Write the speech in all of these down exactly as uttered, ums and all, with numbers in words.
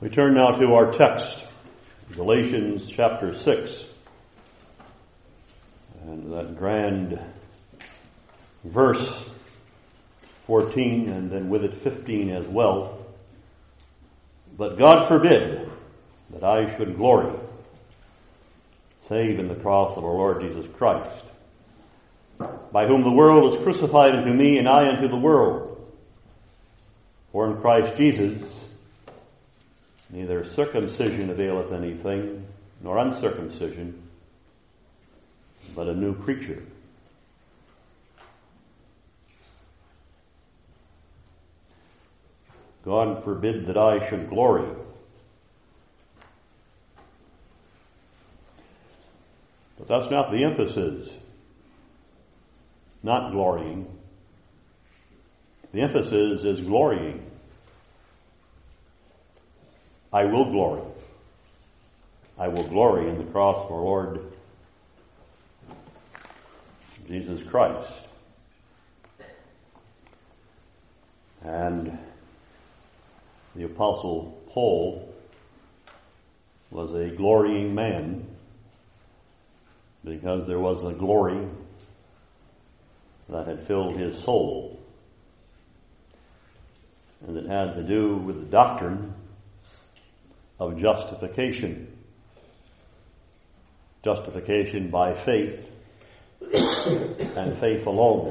We turn now to our text, Galatians chapter six, and that grand verse fourteen, and then with it fifteen as well. But God forbid that I should glory, save in the cross of our Lord Jesus Christ, by whom the world is crucified unto me, and I unto the world. For in Christ Jesus neither circumcision availeth anything, nor uncircumcision, but a new creature. God forbid that I should glory. But that's not the emphasis. Not glorying. The emphasis is glorying. I will glory. I will glory in the cross of our Lord Jesus Christ. And the Apostle Paul was a glorying man because there was a glory that had filled his soul. And it had to do with the doctrine of justification. Justification by faith and faith alone.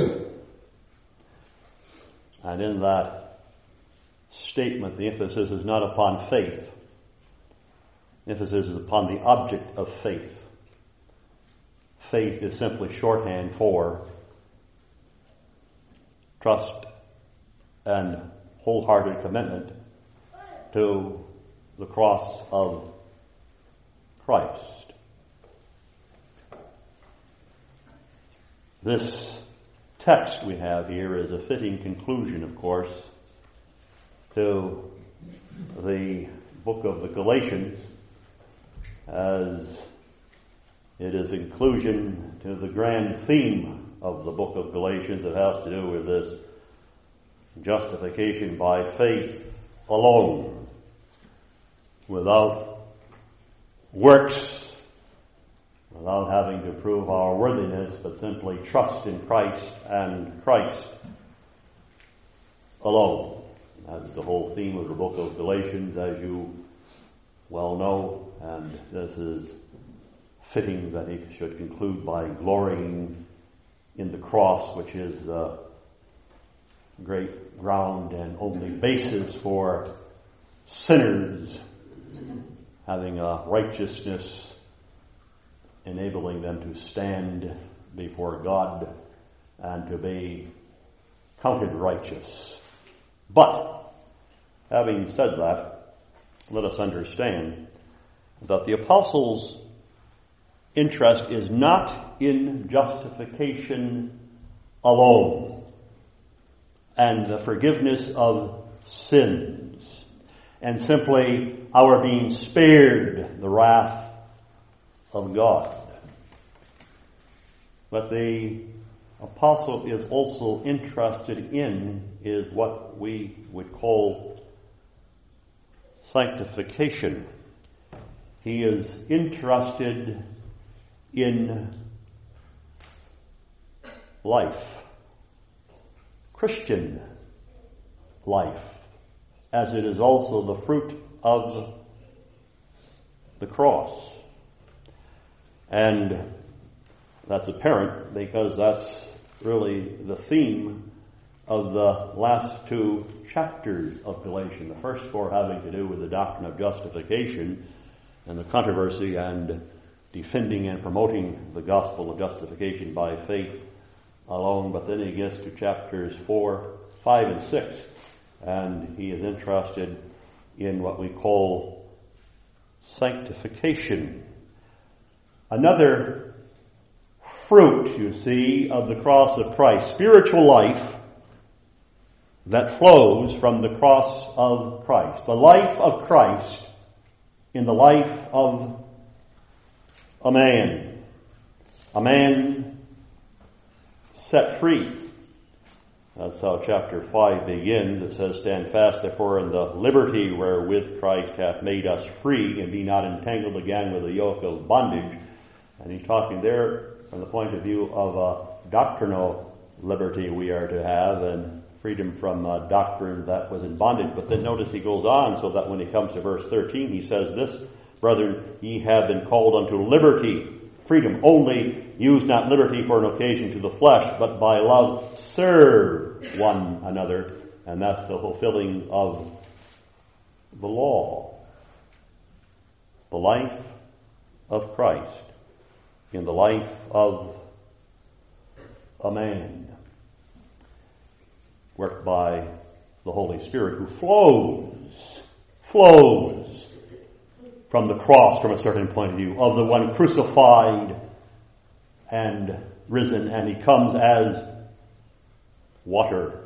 And in that statement, the emphasis is not upon faith. The emphasis is upon the object of faith. Faith is simply shorthand for trust and wholehearted commitment to the cross of Christ. This text we have here is a fitting conclusion, of course, to the book of the Galatians, as it is a conclusion to the grand theme of the book of Galatians that has to do with this justification by faith alone, without works, without having to prove our worthiness, but simply trust in Christ and Christ alone. That's the whole theme of the book of Galatians, as you well know, and this is fitting that he should conclude by glorying in the cross, which is the great ground and only basis for sinners having a righteousness enabling them to stand before God and to be counted righteous. But, having said that, let us understand that the apostles' interest is not in justification alone and the forgiveness of sins, and simply our being spared the wrath of God. But the apostle is also interested in is what we would call sanctification. He is interested in life, Christian life, as it is also the fruit of the cross. And that's apparent because that's really the theme of the last two chapters of Galatians. The first four having to do with the doctrine of justification and the controversy and defending and promoting the gospel of justification by faith alone. But then he gets to chapters four, five, and six, and he is interested in what we call sanctification. Another fruit, you see, of the cross of Christ, spiritual life that flows from the cross of Christ. The life of Christ in the life of a man. A man set free That's how chapter five begins. It says, "Stand fast, therefore, in the liberty wherewith Christ hath made us free, and be not entangled again with the yoke of bondage." And he's talking there from the point of view of a doctrinal liberty we are to have, and freedom from a doctrine that was in bondage. But then notice he goes on, so that when he comes to verse thirteen, he says this, "Brethren, ye have been called unto liberty," freedom. "Only use not liberty for an occasion to the flesh, but by love serve one another." And that's the fulfilling of the law. The life of Christ in the life of a man, worked by the Holy Spirit, who flows, flows from the cross from a certain point of view, of the one crucified and risen, and he comes as water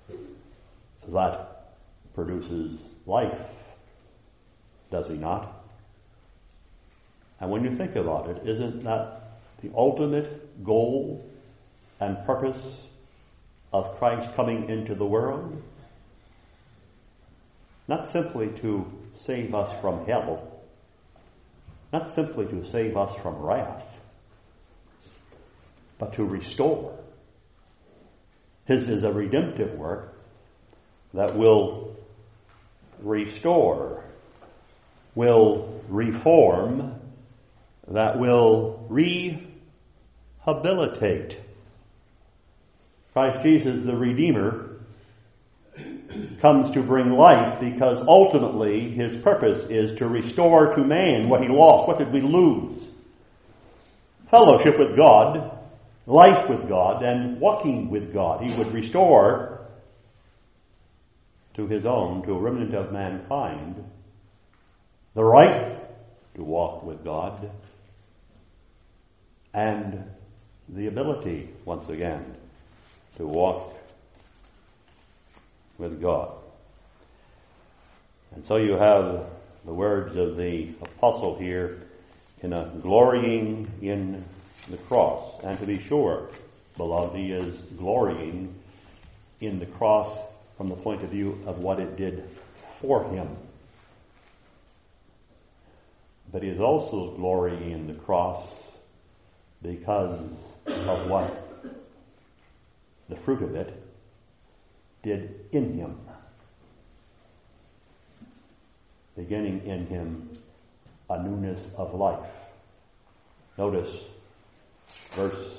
that produces life, does he not? And when you think about it, isn't that the ultimate goal and purpose of Christ coming into the world? Not simply to save us from hell, not simply to save us from wrath, but to restore. His is a redemptive work that will restore, will reform, that will rehabilitate. Christ Jesus, the Redeemer, comes to bring life because ultimately his purpose is to restore to man what he lost. What did we lose? Fellowship with God, life with God, and walking with God. He would restore to his own, to a remnant of mankind, the right to walk with God and the ability, once again, to walk with God. And so you have the words of the apostle here in a glorying in the cross. And to be sure, beloved, he is glorying in the cross from the point of view of what it did for him. But he is also glorying in the cross because of what the fruit of it did in him. Beginning in him a newness of life. Notice verse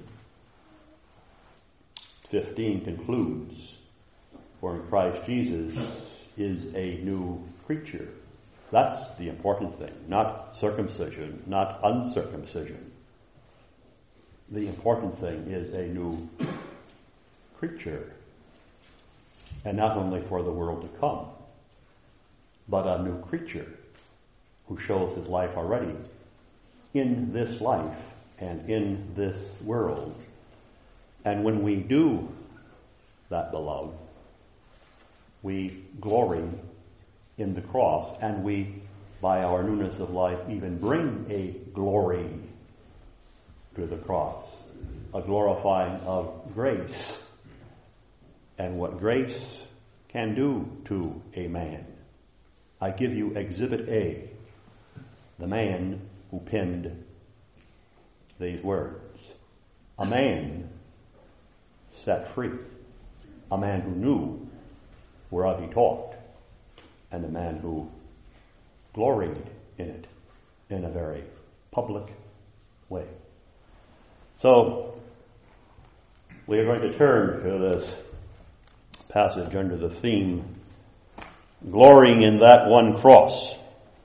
fifteen concludes, "For in Christ Jesus is a new creature." That's the important thing, not circumcision, not uncircumcision. The important thing is a new creature. And not only for the world to come, but a new creature who shows his life already in this life and in this world. And when we do that, beloved, we glory in the cross, and we, by our newness of life, even bring a glory to the cross, a glorifying of grace. And what grace can do to a man. I give you Exhibit A, the man who penned these words. A man set free. A man who knew whereof he talked. And a man who gloried in it in a very public way. So, we are going to turn to this passage under the theme, glorying in that one cross.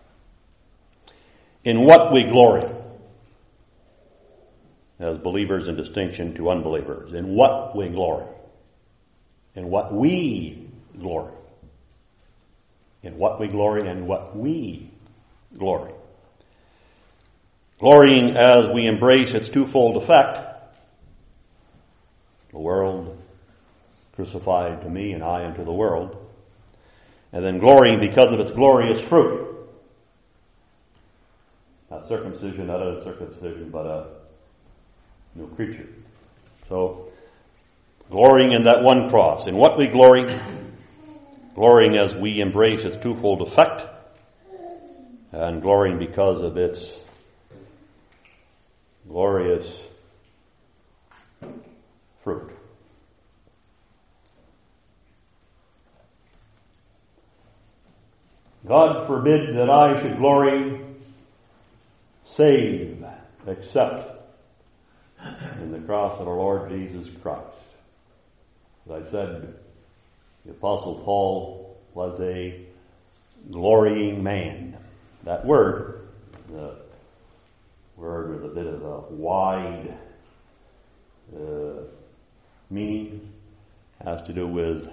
In what we glory as believers, in distinction to unbelievers. In what we glory. In what we glory. In what we glory and what we glory. Glorying as we embrace its twofold effect. The world crucified to me and I unto the world. And then glorying because of its glorious fruit. Not circumcision, not a circumcision, but a new creature. So, Glorying in that one cross. In what we glory? Glorying as we embrace its twofold effect, and glorying because of its glorious fruit. God forbid that I should glory, save, except in the cross of our Lord Jesus Christ. As I said, the Apostle Paul was a glorying man. That word, the word with a bit of a wide uh, meaning, has to do with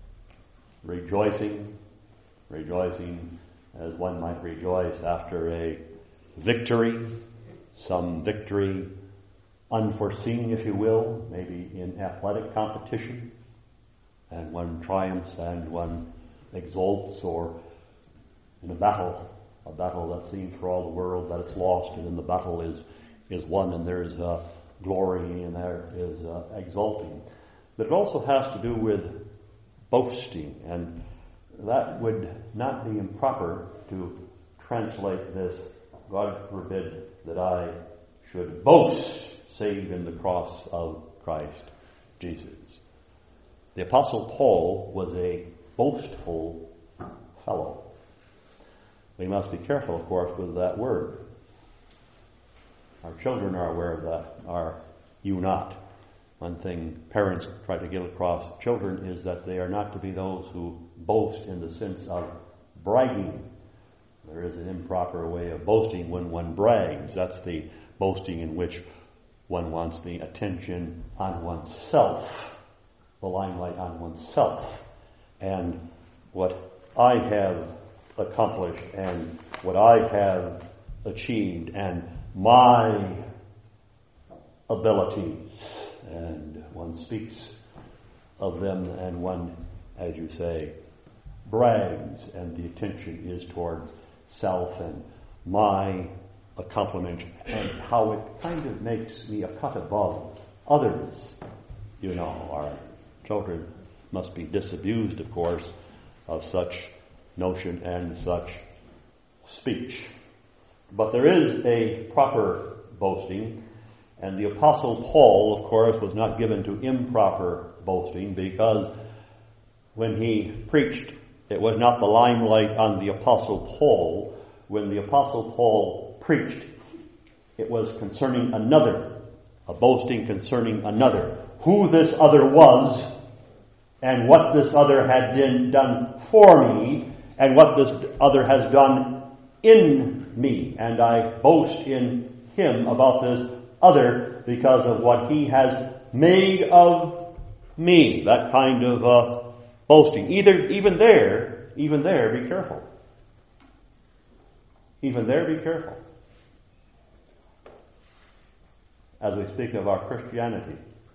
rejoicing, rejoicing as one might rejoice after a victory, some victory unforeseen, if you will, maybe in athletic competition, and one triumphs and one exults, or in a battle, a battle that seems for all the world that it's lost, and then the battle is, is won, and there's uh, glory and there is uh, exulting. But it also has to do with boasting, and that would not be improper to translate this, God forbid that I should boast save in the cross of Christ Jesus. The Apostle Paul was a boastful fellow. We must be careful, of course, with that word. Our children are aware of that, are you not? One thing parents try to get across children is that they are not to be those who boast in the sense of bragging. There is an improper way of boasting when one brags. That's the boasting in which one wants the attention on oneself, the limelight on oneself, and what I have accomplished and what I have achieved and my abilities. And one speaks of them and one, as you say, brags, and the attention is toward self and my accomplishment and how it kind of makes me a cut above others. You know, our children must be disabused, of course, of such notion and such speech. But there is a proper boasting, and the Apostle Paul, of course, was not given to improper boasting, because when he preached, it was not the limelight on the Apostle Paul. When the Apostle Paul preached, it was concerning another, a boasting concerning another, who this other was, and what this other had been done for me, and what this other has done in me. And I boast in him about this other because of what he has made of me. That kind of uh, boasting. Either, even there, even there, be careful. Even there, be careful. As we speak of our Christianity,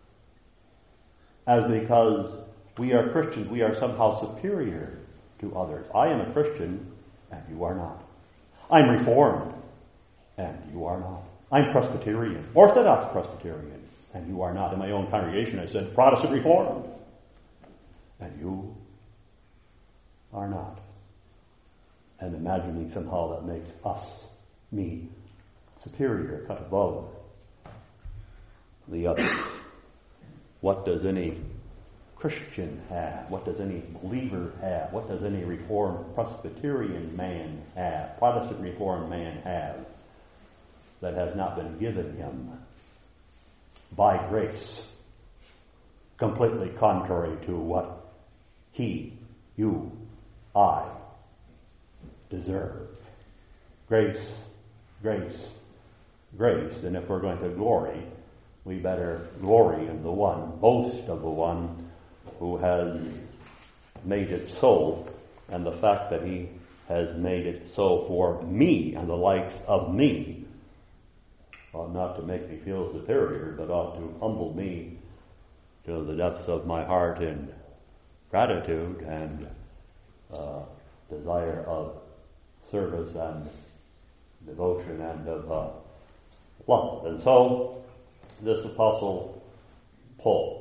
as because we are Christians, we are somehow superior to others. I am a Christian, and you are not. I'm Reformed, and you are not. I'm Presbyterian, Orthodox Presbyterian, and you are not. In my own congregation, I said Protestant Reformed, and you are not. And imagining somehow that makes us, me, superior, cut above the others. What does any Christian have? What does any believer have? What does any Reformed Presbyterian man have? Protestant Reformed man have that has not been given him by grace, completely contrary to what he, you, I deserve? Grace, grace, grace. And if we're going to glory, we better glory in the one, boast of the one who has made it so, and the fact that he has made it so for me and the likes of me ought not to make me feel superior, but ought to humble me to the depths of my heart in gratitude and uh, desire of service and devotion and of uh, love. And so, this Apostle Paul,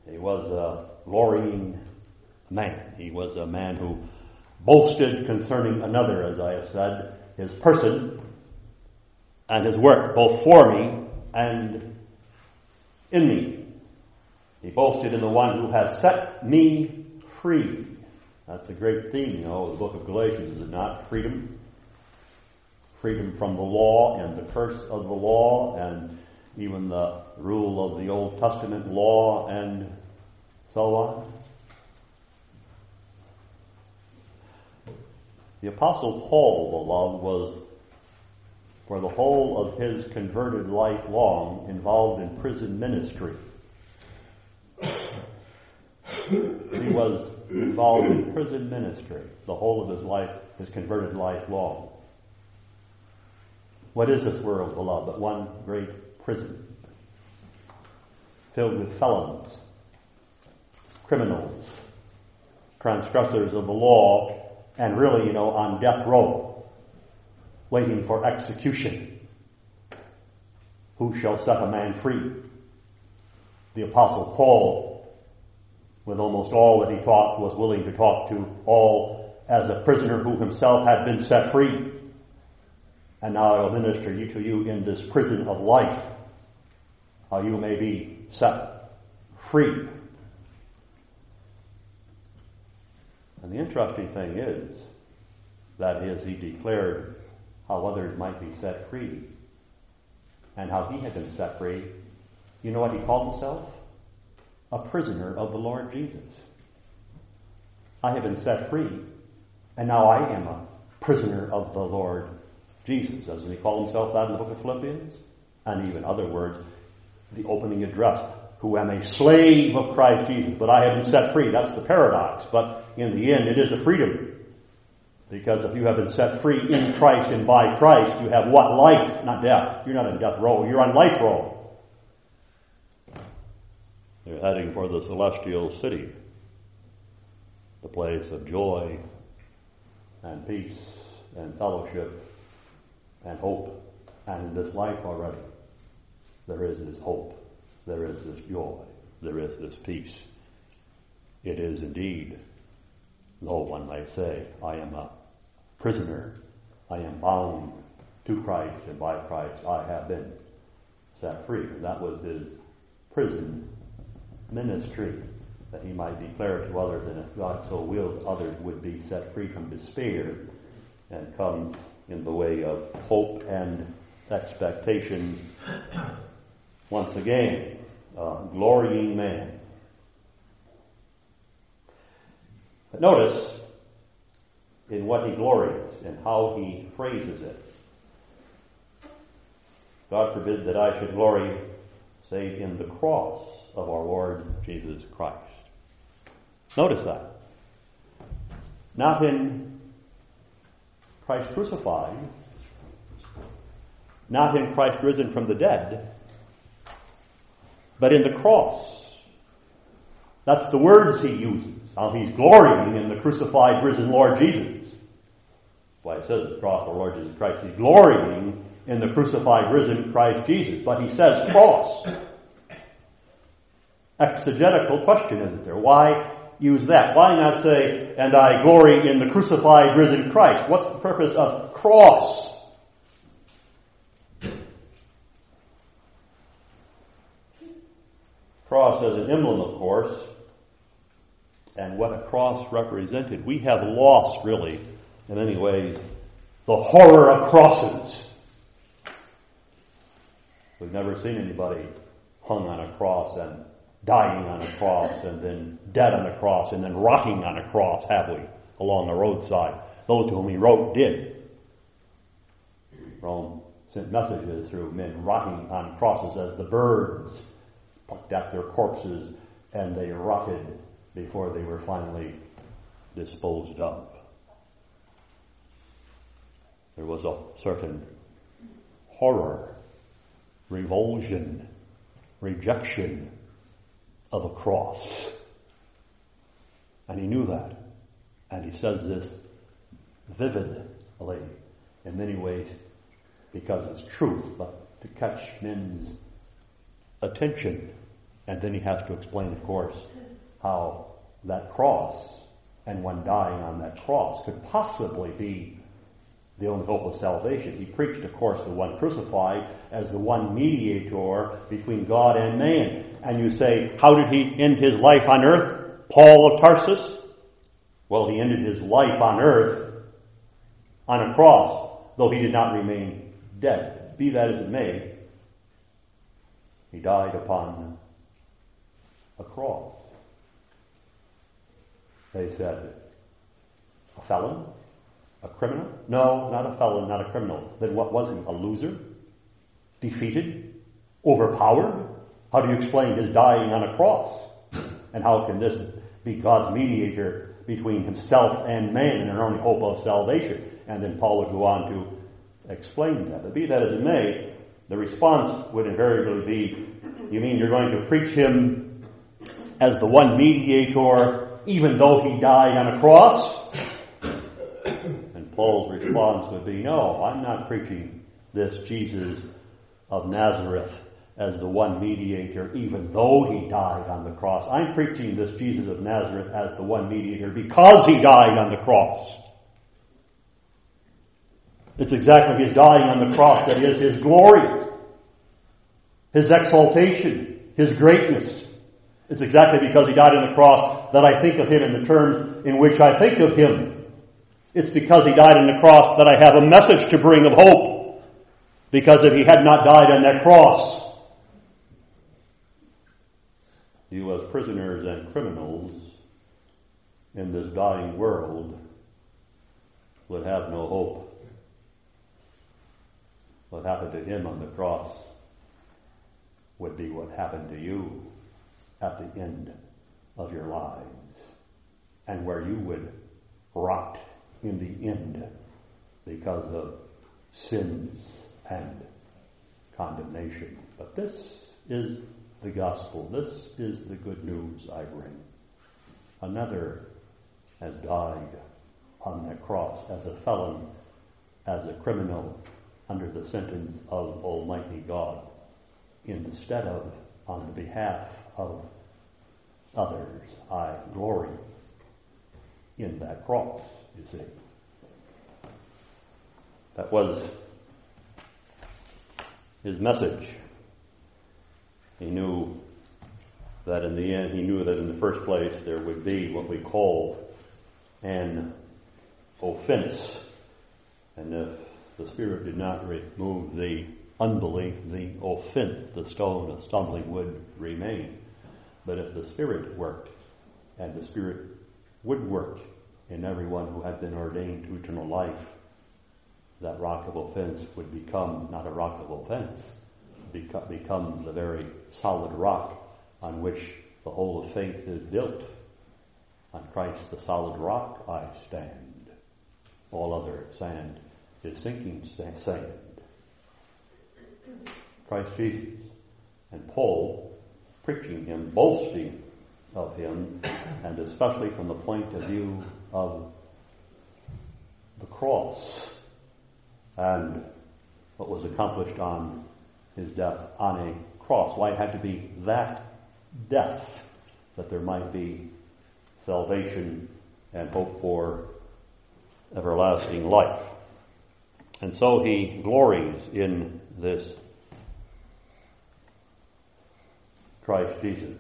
He was a glorying man. He was a man who boasted concerning another, as I have said, his person and his work, both for me and in me. He boasted in the one who has set me free. That's a great theme, you know, of the book of Galatians, is it not? Freedom. Freedom from the law and the curse of the law and even the rule of the Old Testament law and so on. The Apostle Paul, beloved, was for the whole of his converted life long involved in prison ministry. He was involved in prison ministry the whole of his life, his converted life long. What is this world, beloved, but one great prison filled with felons, criminals, transgressors of the law, and really, you know, on death row, waiting for execution. Who shall set a man free? The Apostle Paul, with almost all that he taught, was willing to talk to all as a prisoner who himself had been set free. And now I will minister you to you in this prison of life, how you may be set free. And the interesting thing is, that is, he declared how others might be set free and how he had been set free. You know what he called himself? A prisoner of the Lord Jesus. I have been set free, and now I am a prisoner of the Lord Jesus. Doesn't he call himself that in the book of Philippians? And even other words, the opening address, who am a slave of Christ Jesus, but I have been set free. That's the paradox. But in the end, it is a freedom. Because if you have been set free in Christ and by Christ, you have what? Life, not death. You're not in death row. You're on life row. You're heading for the celestial city, the place of joy and peace and fellowship and hope. And in this life already, there is this hope. There is this joy. There is this peace. It is indeed, though one may say, I am a prisoner. I am bound to Christ, and by Christ I have been set free. And that was his prison ministry, that he might declare to others, and if God so willed, others would be set free from despair and come in the way of hope and expectation. Once again, a glorying man. But notice in what he glories and how he phrases it. God forbid that I should glory, say, in the cross of our Lord Jesus Christ. Notice that. Not in Christ crucified, not in Christ risen from the dead, but in the cross. That's the words he uses. Now he's glorying in the crucified, risen Lord Jesus. That's why it says the cross of the Lord Jesus Christ. He's glorying in the crucified, risen Christ Jesus. But he says cross. Exegetical question, isn't there? Why use that? Why not say, and I glory in the crucified, risen Christ? What's the purpose of cross? Cross as an emblem, of course, and what a cross represented. We have lost, really, in many ways, the horror of crosses. We've never seen anybody hung on a cross and dying on a cross and then dead on a cross and then rotting on a cross, have we, along the roadside? Those to whom he wrote did. Rome sent messages through men rotting on crosses as the birds plucked at their corpses and they rotted before they were finally disposed of. There was a certain horror, revulsion, rejection of a cross. And he knew that. And he says this vividly in many ways because it's truth, but to catch men's attention And then he has to explain, of course, how that cross and one dying on that cross could possibly be the only hope of salvation. He preached, of course, the one crucified as the one mediator between God and man. And you say, how did he end his life on earth? Paul of Tarsus? Well, he ended his life on earth on a cross, though he did not remain dead. Be that as it may, he died upon a cross. They said, a felon? A criminal? No, not a felon, not a criminal. Then what was he? A loser? Defeated? Overpowered? How do you explain his dying on a cross? And how can this be God's mediator between himself and man and our only hope of salvation? And then Paul would go on to explain that. But be that as it may, the response would invariably be, you mean you're going to preach him as the one mediator even though he died on a cross? Paul's response would be, no, I'm not preaching this Jesus of Nazareth as the one mediator, even though he died on the cross. I'm preaching this Jesus of Nazareth as the one mediator because he died on the cross. It's exactly his dying on the cross that is his glory, his exaltation, his greatness. It's exactly because he died on the cross that I think of him in the terms in which I think of him. It's because he died on the cross that I have a message to bring of hope. Because if he had not died on that cross, you as prisoners and criminals in this dying world would have no hope. What happened to him on the cross would be what happened to you at the end of your lives, and where you would rot in the end because of sins and condemnation. But this is the gospel. This is the good news I bring. Another has died on that cross as a felon, as a criminal, under the sentence of Almighty God, instead of on the behalf of others. I glory in that cross, you see. That was his message. He knew that in the end, he knew that in the first place there would be what we call an offense. And if the Spirit did not remove the unbelief, the offense, the stone of stumbling would remain. But if the Spirit worked, and the Spirit would work in everyone who had been ordained to eternal life, that rock of offense would become not a rock of offense, beco- become the very solid rock on which the whole of faith is built. On Christ, the solid rock, I stand. All other sand is sinking sand. Christ Jesus. And Paul, preaching him, boasting of him, and especially from the point of view of the cross and what was accomplished on his death on a cross. Why it had to be that death that there might be salvation and hope for everlasting life. And so he glories in this Christ Jesus.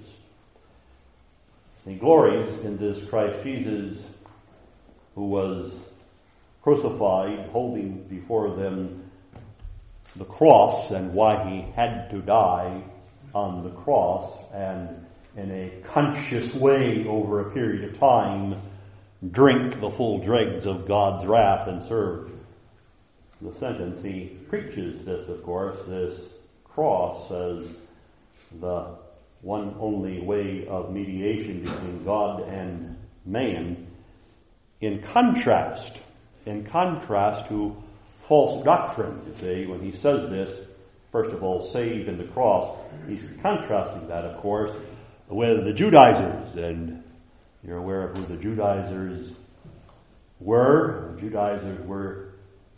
He glories in this Christ Jesus who was crucified, holding before them the cross and why he had to die on the cross, and in a conscious way over a period of time drink the full dregs of God's wrath and serve the sentence. He preaches this, of course, this cross as the one only way of mediation between God and man, in contrast, in contrast to false doctrine. You see, when he says this, first of all, saved in the cross, he's contrasting that, of course, with the Judaizers. And you're aware of who the Judaizers were. The Judaizers were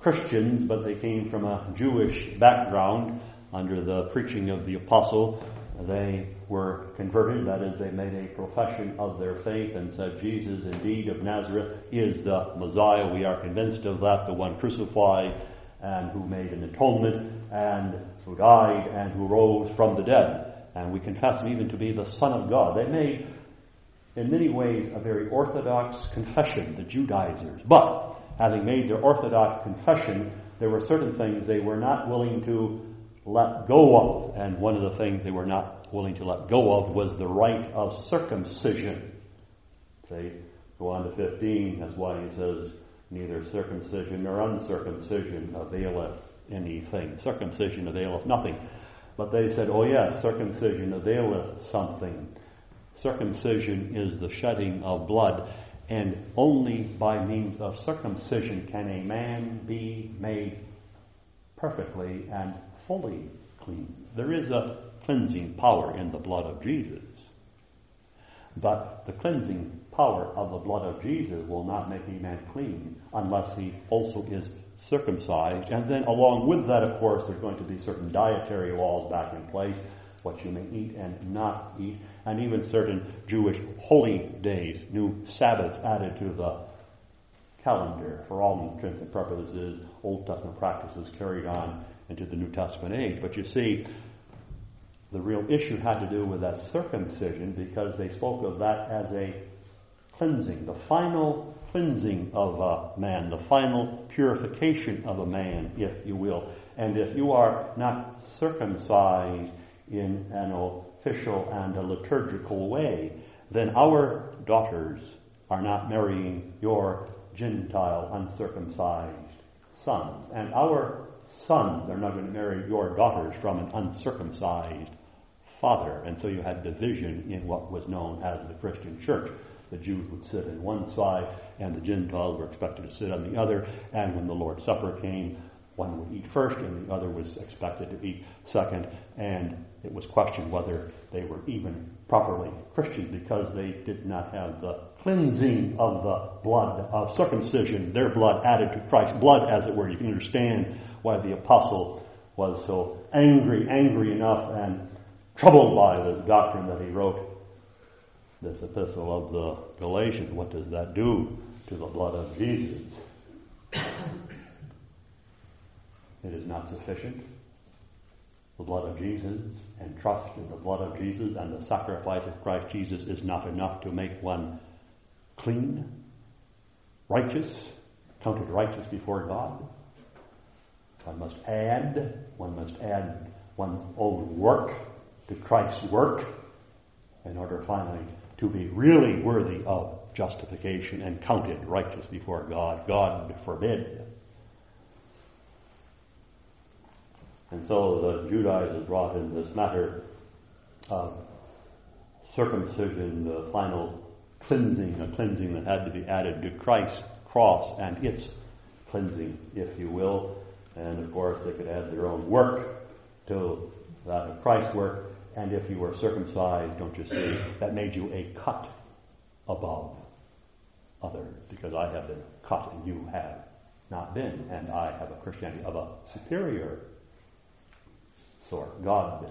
Christians, but they came from a Jewish background under the preaching of the apostle they were converted. That is, they made a profession of their faith and said, Jesus indeed of Nazareth is the Messiah. We are convinced of that, the one crucified and who made an atonement and who died and who rose from the dead. And we confess him even to be the Son of God. They made, in many ways, a very orthodox confession, the Judaizers. But, having made their orthodox confession, there were certain things they were not willing to let go of. And one of the things they were not willing to let go of was the rite of circumcision. Say, go on to fifteen, that's why he says, neither circumcision nor uncircumcision availeth anything. Circumcision availeth nothing. But they said, oh yes, circumcision availeth something. Circumcision is the shedding of blood, and only by means of circumcision can a man be made perfectly and fully clean. There is a cleansing power in the blood of Jesus. But the cleansing power of the blood of Jesus will not make a man clean unless he also is circumcised. And then along with that, of course, there's going to be certain dietary laws back in place, what you may eat and not eat, and even certain Jewish holy days, new Sabbaths added to the calendar for all intents and purposes, Old Testament practices carried on into the New Testament age. But you see, the real issue had to do with that circumcision, because they spoke of that as a cleansing, the final cleansing of a man, the final purification of a man, if you will. And if you are not circumcised in an official and a liturgical way, then our daughters are not marrying your Gentile uncircumcised sons. And our sons are not going to marry your daughters from an uncircumcised father. And so you had division in what was known as the Christian church. The Jews would sit on one side, and the Gentiles were expected to sit on the other. And when the Lord's Supper came, one would eat first, and the other was expected to eat second. And it was questioned whether they were even properly Christians, because they did not have the cleansing of the blood of circumcision, their blood added to Christ's blood, as it were. You can understand why the apostle was so angry, angry enough and troubled by this doctrine that he wrote this epistle of the Galatians. What does that do to the blood of Jesus? It is not sufficient. The blood of Jesus and trust in the blood of Jesus and the sacrifice of Christ Jesus is not enough to make one clean, righteous, counted righteous before God. One must add, one must add one's own work to Christ's work in order finally to be really worthy of justification and counted righteous before God. God forbid. And so the Judaizers brought in this matter of circumcision, the final cleansing, a cleansing that had to be added to Christ's cross and its cleansing, if you will. And of course they could add their own work to that of Christ's work. And if you were circumcised, don't you see, that made you a cut above others, because I have been cut and you have not been, and I have a Christianity of a superior sort. God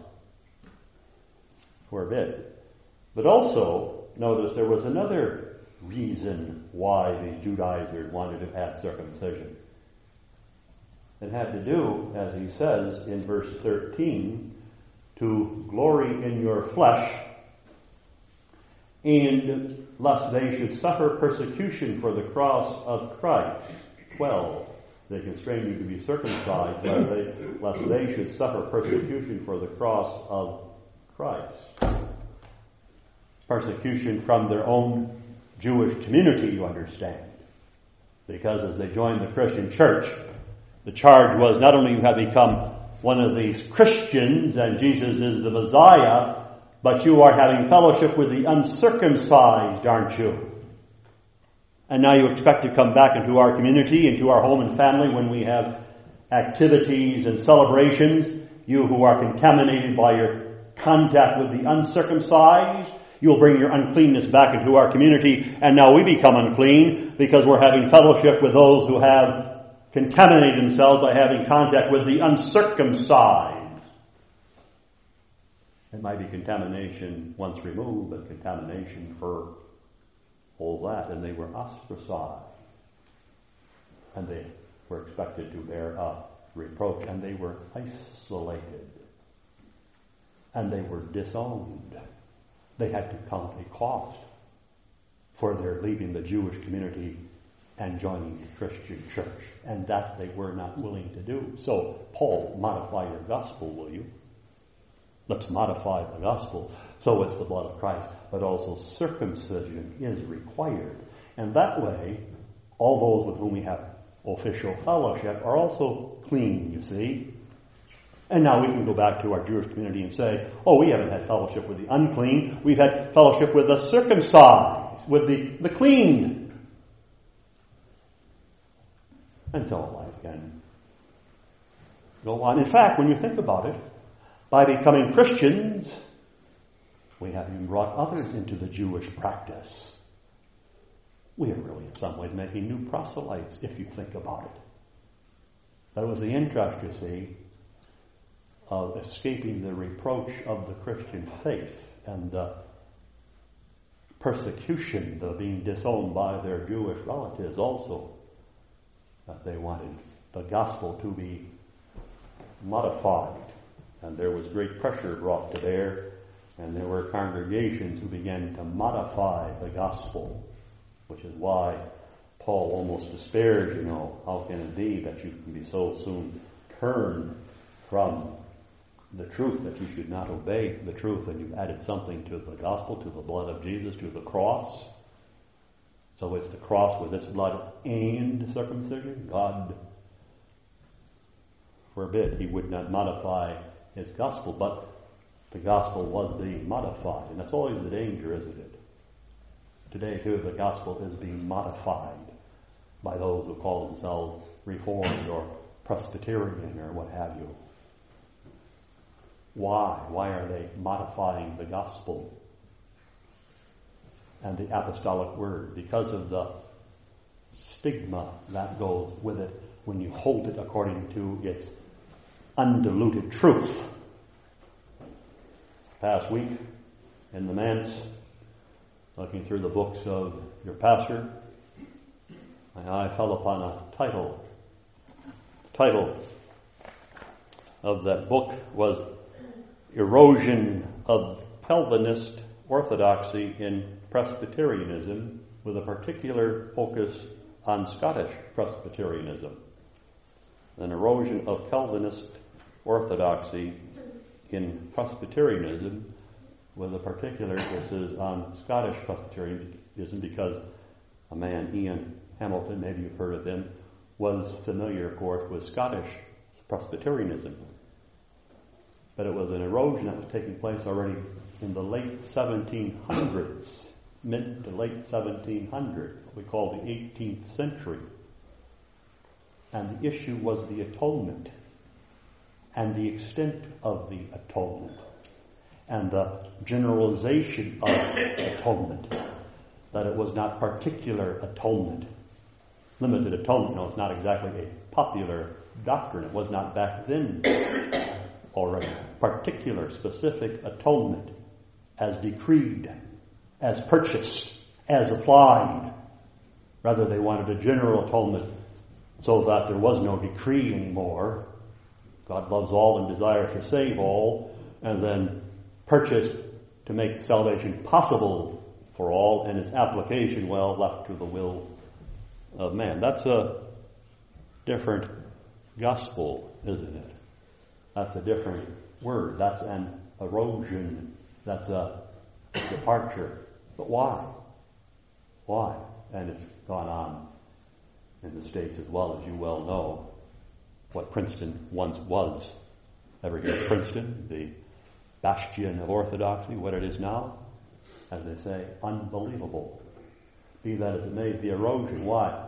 forbid. But also, notice there was another reason why these Judaizers wanted to add circumcision. It had to do, as he says in verse thirteen, to glory in your flesh, and lest they should suffer persecution for the cross of Christ. twelve. They constrain you to be circumcised, lest they, lest they should suffer persecution for the cross of Christ. Persecution from their own Jewish community, you understand. Because as they joined the Christian church, the charge was not only you have become one of these Christians and Jesus is the Messiah, but you are having fellowship with the uncircumcised, aren't you? And now you expect to come back into our community, into our home and family when we have activities and celebrations. You who are contaminated by your contact with the uncircumcised, you'll bring your uncleanness back into our community, and now we become unclean because we're having fellowship with those who have contaminated themselves by having contact with the uncircumcised. It might be contamination once removed, but contamination for all that. And they were ostracized. And they were expected to bear a reproach. And they were isolated. And they were disowned. They had to count a cost for their leaving the Jewish community and joining the Christian church. And that they were not willing to do. So, Paul, modify your gospel, will you? Let's modify the gospel. So it's the blood of Christ. But also circumcision is required. And that way, all those with whom we have official fellowship are also clean, you see. And now we can go back to our Jewish community and say, oh, we haven't had fellowship with the unclean. We've had fellowship with the circumcised, with the, the clean. And so life can go on. In fact, when you think about it, by becoming Christians, we have even brought others into the Jewish practice. We are really, in some ways, making new proselytes, if you think about it. That was the interest, you see, of escaping the reproach of the Christian faith and the persecution, the being disowned by their Jewish relatives also. That they wanted the gospel to be modified. And there was great pressure brought to bear, and there were congregations who began to modify the gospel, which is why Paul almost despaired, you know, how can it be that you can be so soon turned from the truth that you should not obey the truth, and you've added something to the gospel, to the blood of Jesus, to the cross. So it's the cross with its blood and circumcision. God forbid he would not modify his gospel, but the gospel was being modified. And that's always the danger, isn't it? Today, too, the gospel is being modified by those who call themselves Reformed or Presbyterian or what have you. Why? Why are they modifying the gospel and the apostolic word? Because of the stigma that goes with it when you hold it according to its undiluted truth. Past week in the manse, looking through the books of your pastor, my eye fell upon a title. The title of that book was Erosion of Calvinist Orthodoxy in Presbyterianism, with a particular focus on Scottish Presbyterianism. An erosion of Calvinist orthodoxy in Presbyterianism, with a particular emphasis on Scottish Presbyterianism, because a man, Ian Hamilton, maybe you've heard of him, was familiar, of course, with Scottish Presbyterianism. But it was an erosion that was taking place already in the late seventeen hundreds, mid to late seventeen hundreds, what we call the eighteenth century. And the issue was the atonement and the extent of the atonement and the generalization of atonement, that it was not particular atonement. Limited atonement, no, it's not exactly a popular doctrine. It was not back then already. Particular, specific atonement as decreed, as purchased, as applied. Rather, they wanted a general atonement so that there was no decree anymore. God loves all and desires to save all, and then purchased to make salvation possible for all, and its application, well, left to the will of man. That's a different gospel, isn't it? That's a different word. That's an erosion. That's a departure. But why? Why? And it's gone on in the States as well, as you well know, what Princeton once was. Ever hear of Princeton, the bastion of orthodoxy, what it is now? As they say, unbelievable. Be that as it may, the erosion. Why?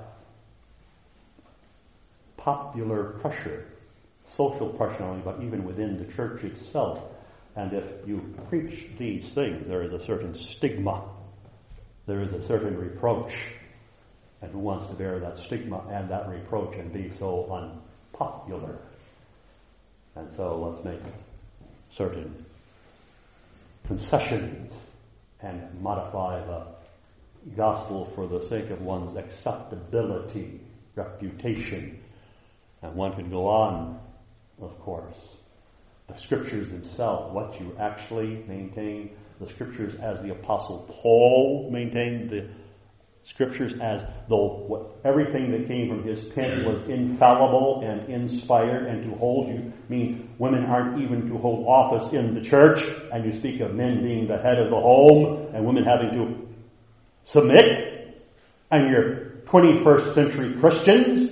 Popular pressure, social pressure only, but even within the church itself. And if you preach these things, there is a certain stigma. There is a certain reproach. And who wants to bear that stigma and that reproach and be so unpopular? And so let's make certain concessions and modify the gospel for the sake of one's acceptability, reputation. And one could go on, of course. The Scriptures themselves, what you actually maintain, the Scriptures as the Apostle Paul maintained the Scriptures as though what, everything that came from his pen was infallible and inspired, and to hold you mean women aren't even to hold office in the church, and you speak of men being the head of the home and women having to submit, and you're twenty-first century Christians.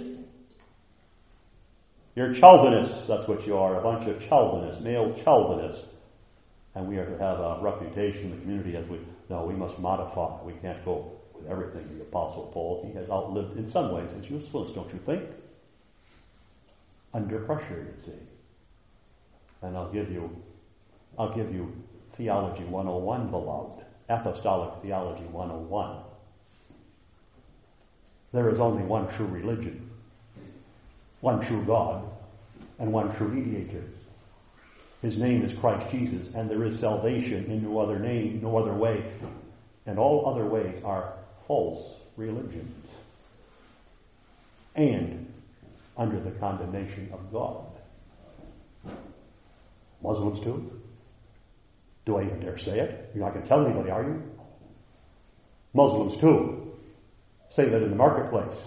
You're Calvinists, that's what you are, a bunch of Calvinists, male Calvinists. And we are to have a reputation in the community as we, no, we must modify. We can't go with everything the Apostle Paul. He has outlived, in some ways, his usefulness, don't you think? Under pressure, you see. And I'll give you, I'll give you Theology one oh one, beloved. Apostolic Theology one oh one. There is only one true religion, one true God, and one true mediator. His name is Christ Jesus, and there is salvation in no other name, no other way. And all other ways are false religions and under the condemnation of God. Muslims too? Do I even dare say it? You're not going to tell anybody, are you? Muslims too. Say that in the marketplace.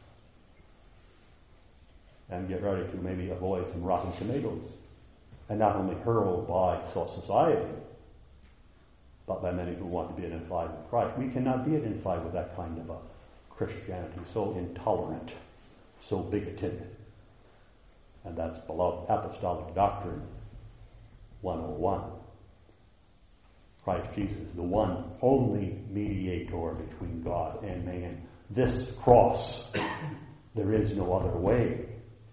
And get ready to maybe avoid some rotten tomatoes. And not only hurled by society, but by many who want to be identified with Christ. We cannot be identified with that kind of a Christianity, so intolerant, so bigoted. And that's beloved apostolic doctrine one oh one. Christ Jesus, the one only mediator between God and man. This cross, there is no other way.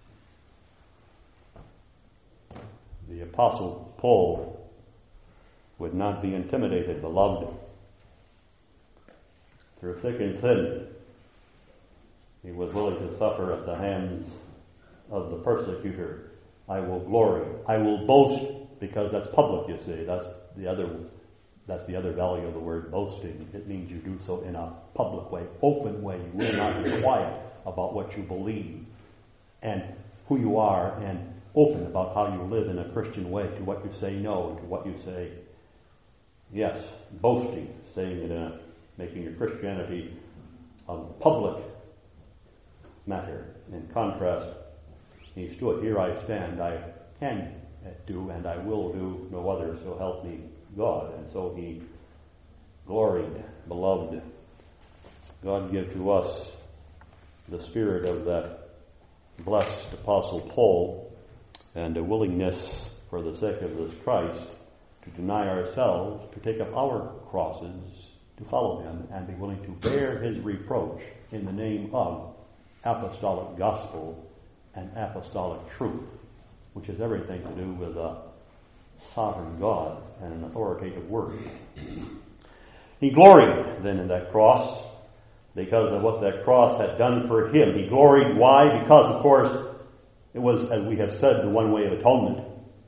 The Apostle Paul would not be intimidated, beloved. Through thick and thin, he was willing to suffer at the hands of the persecutor. I will glory. I will boast, because that's public, you see. That's the other that's the other value of the word boasting. It means you do so in a public way, open way. You will not be quiet about what you believe and who you are, and open about how you live in a Christian way, to what you say no and to what you say yes. Boasting, saying it in a, making your Christianity a public matter. In contrast, he stood, here I stand, I can do and I will do no other, so help me God. And so he gloried, beloved. God give to us the spirit of that blessed Apostle Paul, and a willingness for the sake of this Christ to deny ourselves, to take up our crosses, to follow him, and be willing to bear his reproach in the name of apostolic gospel and apostolic truth, which has everything to do with a sovereign God and an authoritative word. He gloried then in that cross because of what that cross had done for him. He gloried. Why? Because, of course, it was, as we have said, the one way of atonement.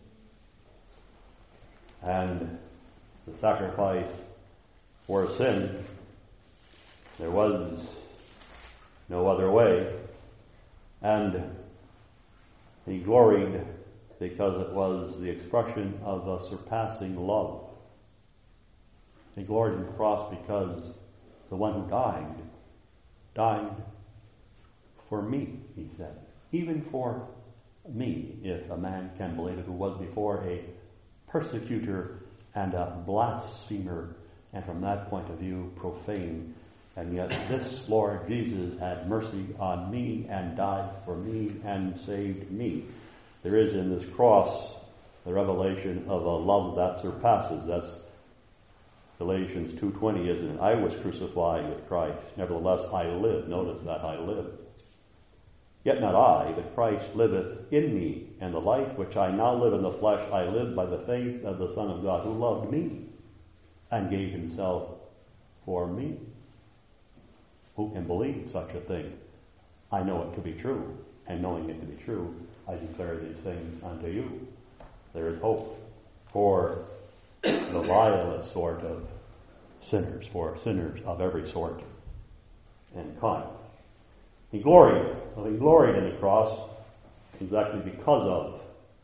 And the sacrifice for sin, there was no other way. And he gloried because it was the expression of a surpassing love. He gloried in the cross because the one who died, died for me, he said. Even for me, if a man can believe it, who was before a persecutor and a blasphemer, and from that point of view, profane. And yet this Lord Jesus had mercy on me and died for me and saved me. There is in this cross the revelation of a love that surpasses. That's Galatians two twenty, isn't it? I was crucified with Christ. Nevertheless, I live. Notice that I live. Yet not I, but Christ liveth in me. And the life which I now live in the flesh, I live by the faith of the Son of God, who loved me and gave himself for me. Who can believe such a thing? I know it to be true. And knowing it to be true, I declare these things unto you. There is hope for the vilest sort of sinners, for sinners of every sort and kind. He gloried. Well, he gloried in the cross exactly because of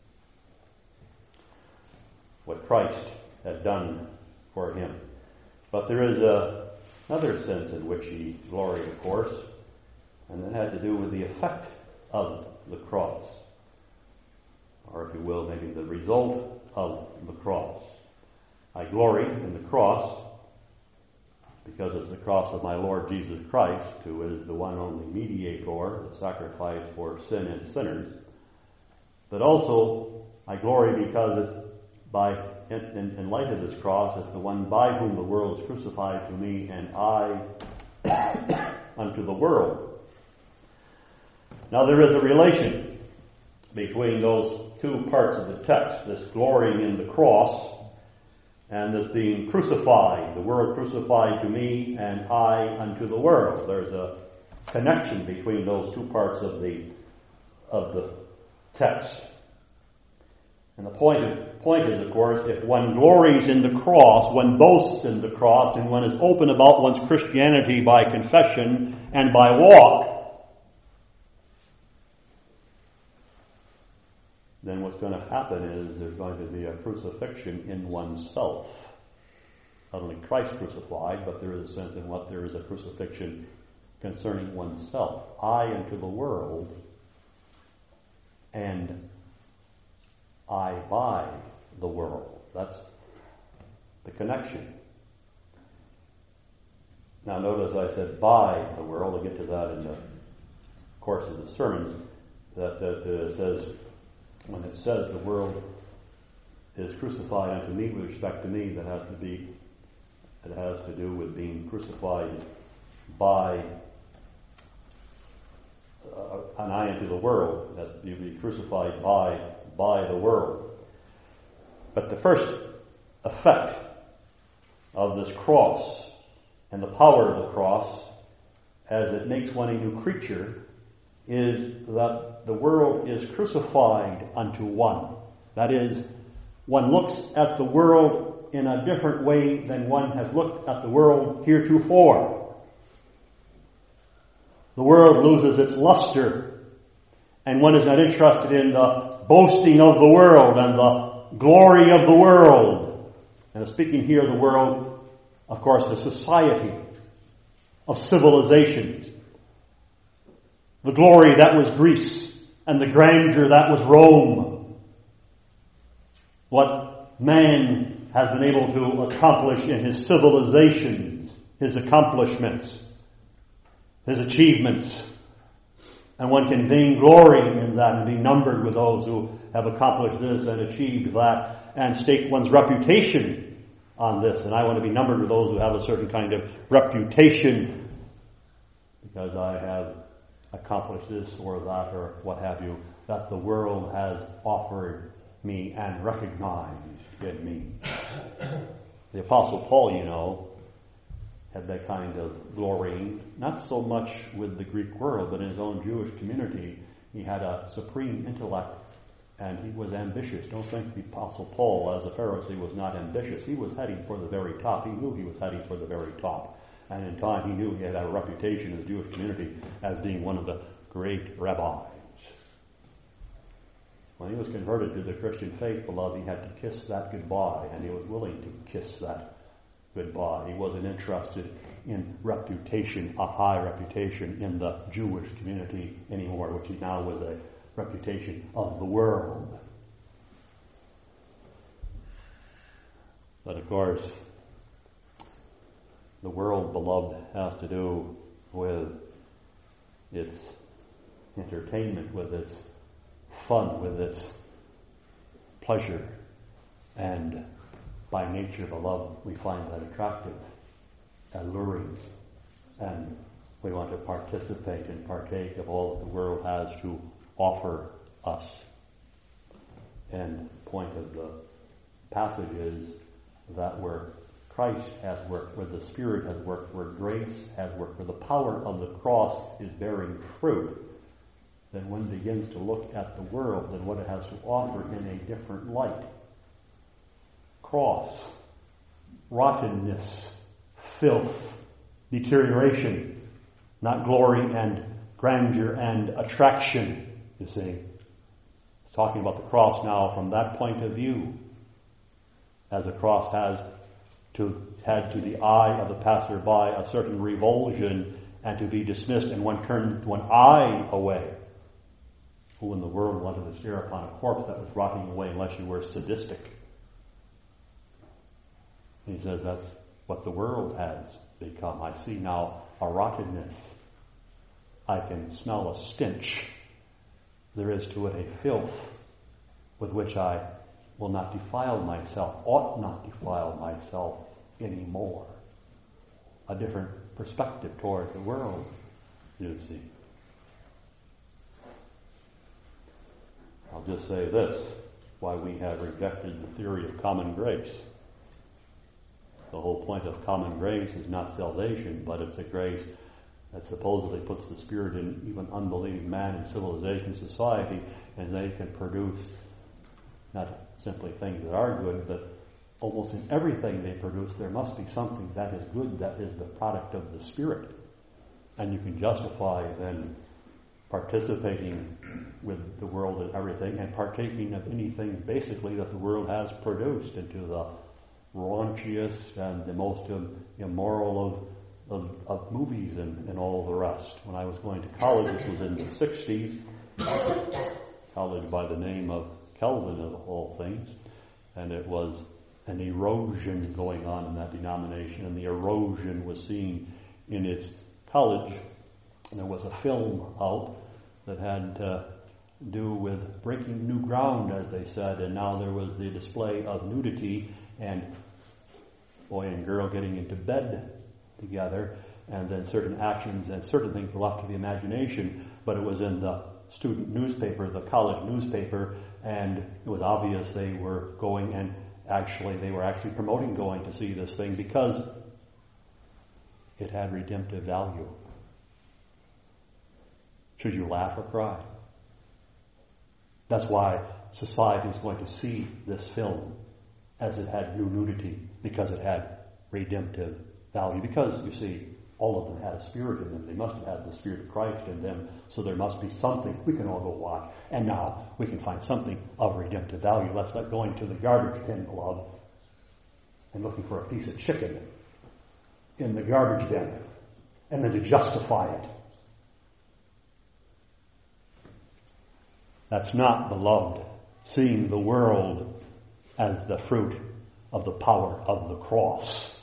what Christ had done for him. But there is a, another sense in which he gloried, of course, and that had to do with the effect of the cross, or if you will, maybe the result of the cross. I glory in the cross because it's the cross of my Lord Jesus Christ, who is the one only mediator, the sacrifice for sin and sinners. But also, I glory because it's by, in, in, in light of this cross, it's the one by whom the world is crucified to me, and I unto the world. Now there is a relation between those two parts of the text, this glorying in the cross and this being crucified, the world crucified to me and I unto the world. There's a connection between those two parts of the of the text. And the point, of, point is, of course, if one glories in the cross, one boasts in the cross, and one is open about one's Christianity by confession and by walk, then what's going to happen is there's going to be a crucifixion in oneself. Not only Christ crucified, but there is a sense in what there is a crucifixion concerning oneself. I unto the world, and I by the world. That's the connection. Now notice I said by the world. I'll get to that in the course of the sermon. That, that uh, says, when it says the world is crucified unto me with respect to me, that has to be, it has to do with being crucified by uh, an eye unto the world. It has to be crucified by by the world. But the first effect of this cross and the power of the cross, as it makes one a new creature, is that the world is crucified unto one. That is, one looks at the world in a different way than one has looked at the world heretofore. The world loses its luster, and one is not interested in the boasting of the world and the glory of the world. And speaking here of the world, of course, the society of civilizations. The glory that was Greece and the grandeur that was Rome. What man has been able to accomplish in his civilizations, his accomplishments, his achievements. And one can vain glory in that and be numbered with those who have accomplished this and achieved that and stake one's reputation on this. And I want to be numbered with those who have a certain kind of reputation because I have accomplished this or that or what have you, that the world has offered me and recognized in me. The Apostle Paul, you know, had that kind of glorying, not so much with the Greek world, but in his own Jewish community. He had a supreme intellect, and he was ambitious. Don't think the Apostle Paul, as a Pharisee, was not ambitious. He was heading for the very top. He knew he was heading for the very top. And in time, he knew he had a reputation in the Jewish community as being one of the great rabbis. When he was converted to the Christian faith, beloved, he had to kiss that goodbye, and he was willing to kiss that goodbye. He wasn't interested in reputation, a high reputation in the Jewish community anymore, which he now was a reputation of the world. But of course, the world, beloved, has to do with its entertainment, with its fun, with its pleasure, and by nature, beloved, we find that attractive, alluring, and we want to participate and partake of all that the world has to offer us. And the point of the passage is that where Christ has worked, where the Spirit has worked, where grace has worked, where the power of the cross is bearing fruit, then one begins to look at the world and what it has to offer in a different light. cross. Rottenness, filth, deterioration, not glory and grandeur and attraction, you see. It's talking about the cross now from that point of view, as a cross has to had to the eye of the passerby a certain revulsion and to be dismissed, and one turned one eye away. Who in the world wanted to stare upon a corpse that was rotting away unless you were sadistic? He says that's what the world has become. I see now a rottenness. I can smell a stench. There is to it a filth with which I will not defile myself, ought not defile myself anymore. A different perspective toward the world, you see. I'll just say this, why we have rejected the theory of common grace. The whole point of common grace is not salvation, but it's a grace that supposedly puts the Spirit in even unbelieving man in civilization, society, and they can produce not simply things that are good, but almost in everything they produce, there must be something that is good, that is the product of the Spirit. And you can justify then participating with the world and everything, and partaking of anything basically that the world has produced, into the raunchiest and the most immoral of, of, of movies and, and all the rest. When I was going to college, this was in the sixties, college by the name of Calvin of all things, and it was an erosion going on in that denomination, and the erosion was seen in its college. And there was a film out that had to do with breaking new ground, as they said, and now there was the display of nudity and boy and girl getting into bed together, and then certain actions and certain things were left to the imagination, but it was in the student newspaper, the college newspaper, and it was obvious they were going, and actually they were actually promoting going to see this thing because it had redemptive value. Should you laugh or cry? That's why society is going to see this film as it had new nudity, because it had redemptive value. Because, you see, all of them had a spirit in them. They must have had the Spirit of Christ in them, so there must be something. We can all go watch. And now we can find something of redemptive value. Let's not go into the garbage bin, beloved, and looking for a piece of chicken in the garbage bin, and then to justify it. That's not, beloved, seeing the world as the fruit of the power of the cross.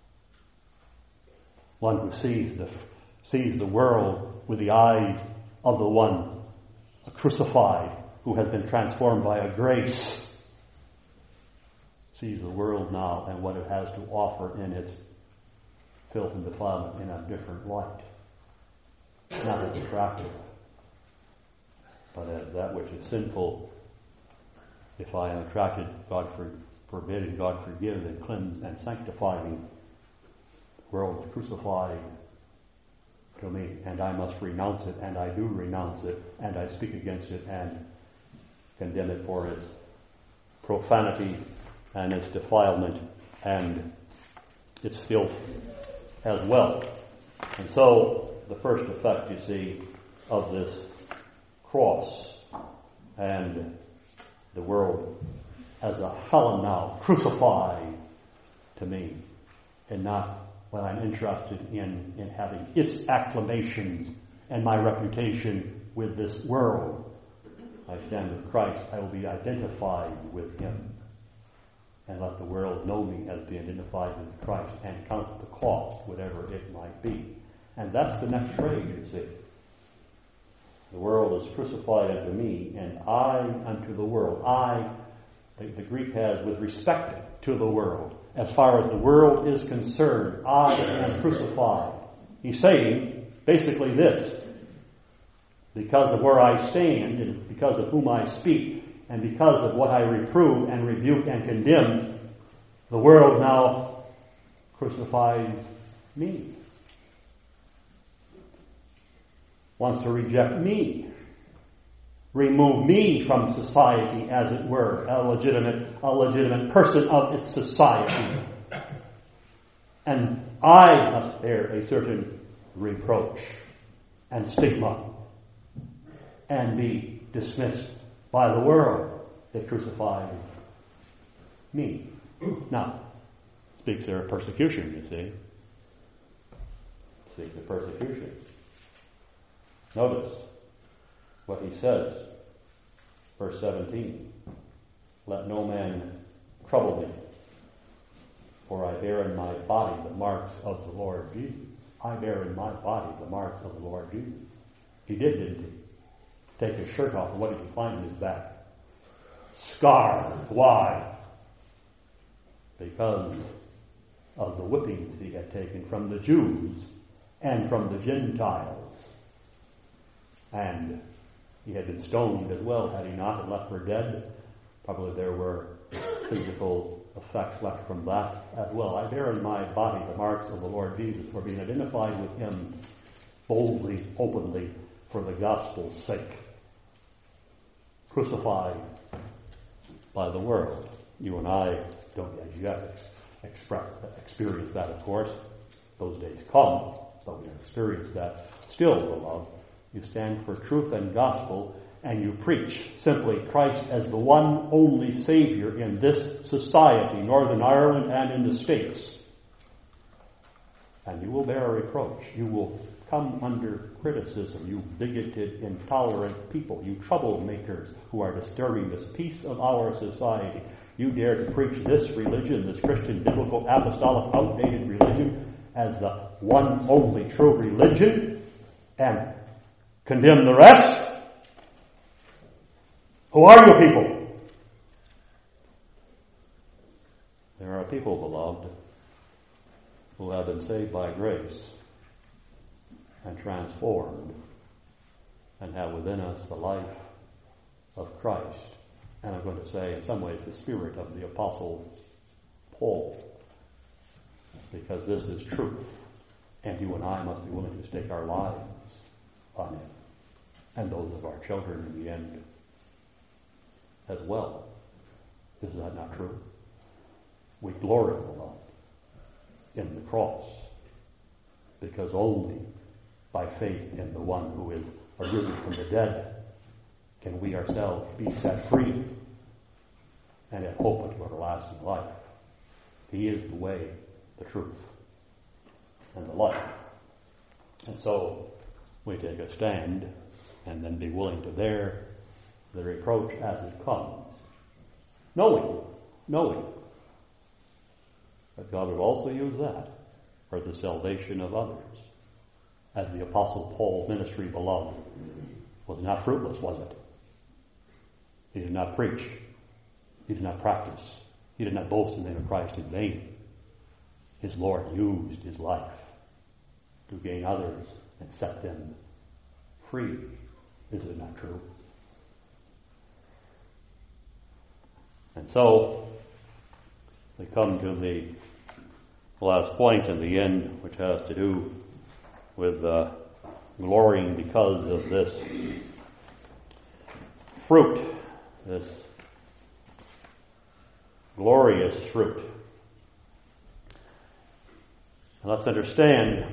One who sees the sees the world with the eyes of the one crucified, who has been transformed by a grace, sees the world now and what it has to offer in its filth and defilement in a different light. Not as attractive, but as that which is sinful. If I am attracted, God forbid, and God forgive, and cleanse and sanctify me. The world is crucified to me, and I must renounce it, and I do renounce it, and I speak against it and condemn it for its profanity and its defilement and its filth as well. And so, the first effect, you see, of this cross and the world as a Helen now, crucified to me, and not what I'm interested in, in having its acclamations and my reputation with this world. I stand with Christ. I will be identified with Him. And let the world know me as being identified with Christ and count the cost, whatever it might be. And that's the next phrase, you see. The world is crucified unto me, and I unto the world. I, the, the Greek has, with respect to the world. As far as the world is concerned, I am crucified. He's saying basically this: because of where I stand, and because of whom I speak, and because of what I reprove and rebuke and condemn, the world now crucifies me. Wants to reject me. remove me from society, as it were, a legitimate, a legitimate person of its society. And I must bear a certain reproach and stigma and be dismissed by the world. They crucified me. Now, speaks there of persecution, you see. Speaks of persecution. Notice what he says, verse seventeen. Let no man trouble me, for I bear in my body the marks of the Lord Jesus. I bear in my body the marks of the Lord Jesus. He did, didn't he? Take his shirt off, and what did he find in his back? Scars. Why? Because of the whippings he had taken from the Jews and from the Gentiles. And he had been stoned as well, had he not, and left for dead. Probably there were physical effects left from that as well. I bear in my body the marks of the Lord Jesus, for being identified with him boldly, openly, for the gospel's sake. Crucified by the world. You and I don't as yet express, experience that, of course. Those days come, but we have experienced that. Still, beloved, you stand for truth and gospel, and you preach simply Christ as the one only Savior in this society, Northern Ireland and in the States. And you will bear a reproach. You will come under criticism, you bigoted, intolerant people, you troublemakers who are disturbing this peace of our society. You dare to preach this religion, this Christian, biblical, apostolic, outdated religion, as the one only true religion, and condemn the rest? Who are you people? There are people, beloved, who have been saved by grace and transformed and have within us the life of Christ. And I'm going to say, in some ways, the spirit of the Apostle Paul, because this is truth, and you and I must be willing to stake our lives on it, and those of our children in the end as well. Is that not true? We glory, beloved, in the cross, because only by faith in the one who is arisen from the dead can we ourselves be set free and have hope unto everlasting life. He is the way, the truth, and the life. And so we take a stand and then be willing to bear the reproach as it comes, knowing, knowing that God would also use that for the salvation of others. As the Apostle Paul's ministry, beloved, was not fruitless, was it? He did not preach. He did not practice. He did not boast in the name of Christ in vain. His Lord used his life to gain others and set them free. Is it not true? And so, we come to the last point in the end, which has to do with uh, glorying because of this fruit, this glorious fruit. And let's understand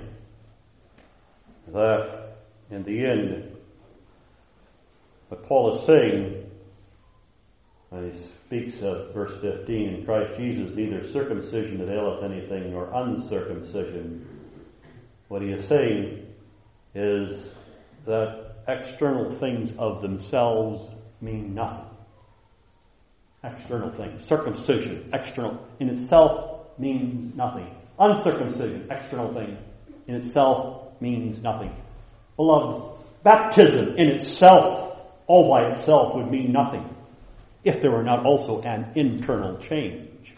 that in the end, what Paul is saying, when he speaks of verse fifteen, in Christ Jesus neither circumcision availeth anything nor uncircumcision, what he is saying is that external things of themselves mean nothing. External things. Circumcision, external, in itself means nothing. Uncircumcision, external thing, in itself means nothing. Beloved, baptism in itself, all by itself, would mean nothing if there were not also an internal change.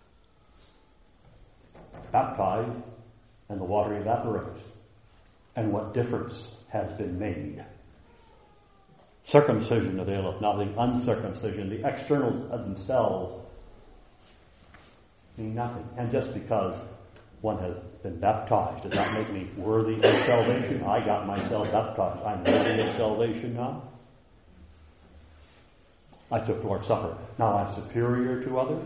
Baptized, and the water evaporates. And what difference has been made? Circumcision availeth nothing, uncircumcision, the externals of themselves mean nothing. And just because one has been baptized does not make me worthy of salvation. I got myself baptized. I'm worthy of salvation now. I took Lord's Supper. Now I'm superior to others?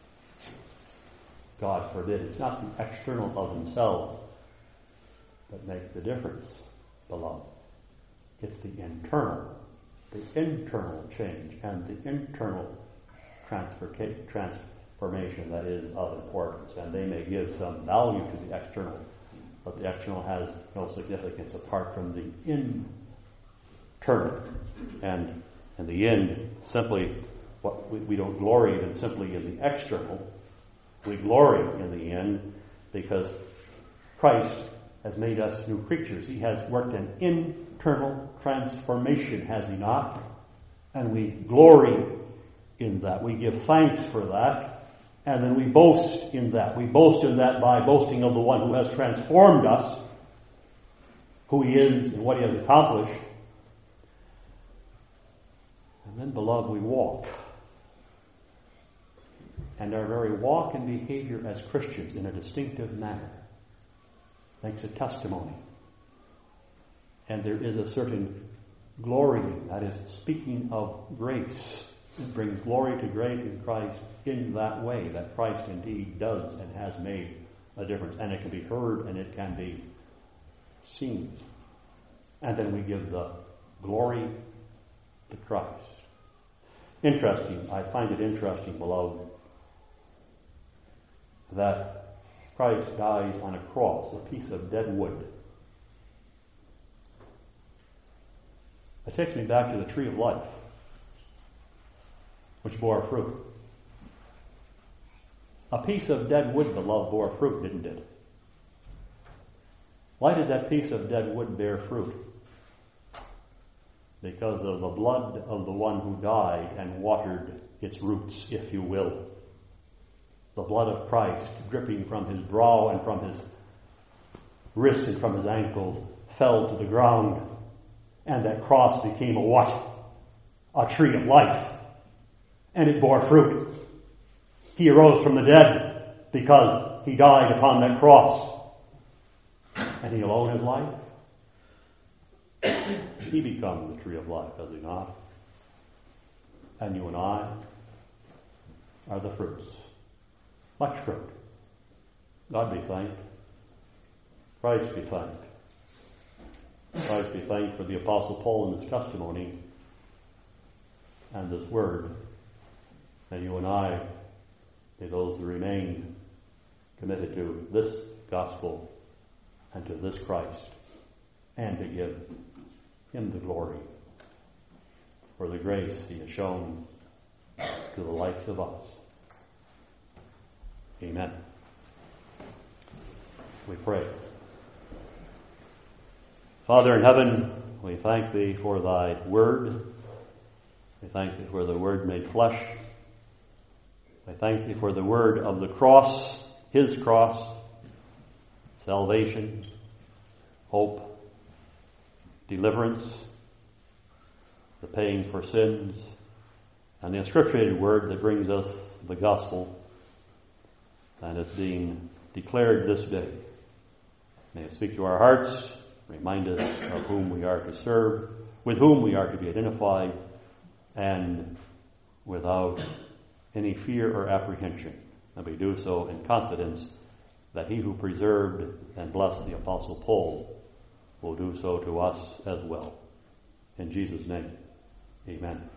God forbid. It's not the external of themselves that make the difference, beloved. It's the internal, the internal change and the internal transformation that is of importance. And they may give some value to the external, but the external has no significance apart from the internal. And in the end, simply, what we, we don't glory even simply in the external. We glory in the end because Christ has made us new creatures. He has worked an internal transformation, has he not? And we glory in that. We give thanks for that. And then we boast in that. We boast in that by boasting of the one who has transformed us, who he is and what he has accomplished. And then, beloved, we walk. And our very walk and behavior as Christians in a distinctive manner makes a testimony. And there is a certain glorying, that is, speaking of grace. It brings glory to grace in Christ in that way, that Christ indeed does and has made a difference. And it can be heard and it can be seen. And then we give the glory to Christ. Interesting, I find it interesting, beloved, that Christ dies on a cross, a piece of dead wood. It takes me back to the tree of life, which bore fruit. A piece of dead wood, beloved, bore fruit, didn't it? Why did that piece of dead wood bear fruit? Because of the blood of the one who died and watered its roots, if you will. The blood of Christ dripping from his brow and from his wrists and from his ankles fell to the ground. And that cross became a what? A tree of life. And it bore fruit. He arose from the dead because he died upon that cross. And he alone is life. He becomes the tree of life, does he not? And you and I are the fruits. Much fruit. God be thanked. Christ be thanked. Christ be thanked for the Apostle Paul and his testimony and this word. And you and I, may those who remain committed to this gospel and to this Christ, and to give him the glory for the grace he has shown to the likes of us. Amen. We pray. Father in heaven, we thank thee for thy word. We thank thee for the word made flesh. We thank thee for the word of the cross, his cross, salvation, hope, deliverance, the paying for sins, and the inscripturated word that brings us the gospel, and it's being declared this day. May it speak to our hearts, remind us of whom we are to serve, with whom we are to be identified, and without any fear or apprehension. And we do so in confidence that he who preserved and blessed the Apostle Paul will do so to us as well. In Jesus' name, amen.